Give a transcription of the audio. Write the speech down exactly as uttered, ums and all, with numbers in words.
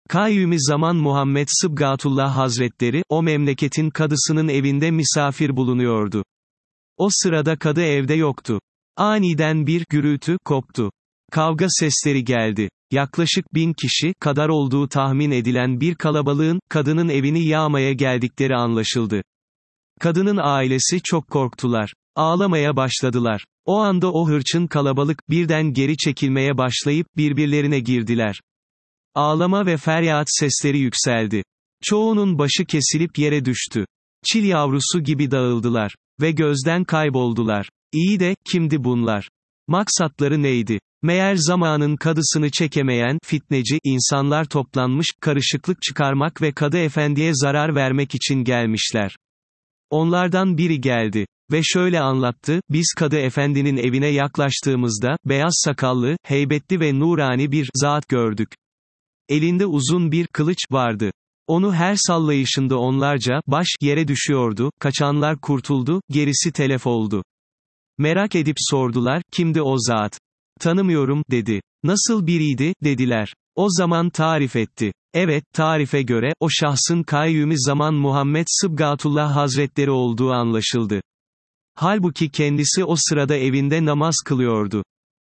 Kayyum-i Zaman Muhammed Sıbgatullah Hazretleri, o memleketin kadısının evinde misafir bulunuyordu. O sırada kadı evde yoktu. Aniden bir gürültü koptu. Kavga sesleri geldi. Yaklaşık bin kişi kadar olduğu tahmin edilen bir kalabalığın, kadının evini yağmaya geldikleri anlaşıldı. Kadının ailesi çok korktular. Ağlamaya başladılar. O anda o hırçın kalabalık, birden geri çekilmeye başlayıp, birbirlerine girdiler. Ağlama ve feryat sesleri yükseldi. Çoğunun başı kesilip yere düştü. Çil yavrusu gibi dağıldılar. Ve gözden kayboldular. İyi de, kimdi bunlar? Maksatları neydi? Meğer zamanın kadısını çekemeyen, fitneci, insanlar toplanmış, karışıklık çıkarmak ve kadı efendiye zarar vermek için gelmişler. Onlardan biri geldi. Ve şöyle anlattı, biz kadı efendinin evine yaklaştığımızda, beyaz sakallı, heybetli ve nurani bir zat gördük. Elinde uzun bir kılıç vardı. Onu her sallayışında onlarca baş yere düşüyordu, kaçanlar kurtuldu, gerisi telef oldu. Merak edip sordular, kimdi o zat? Tanımıyorum, dedi. Nasıl biriydi, dediler. O zaman tarif etti. Evet, tarife göre, o şahsın Kayyum-i Zaman Muhammed Sıbgatullah Hazretleri olduğu anlaşıldı. Halbuki kendisi o sırada evinde namaz kılıyordu.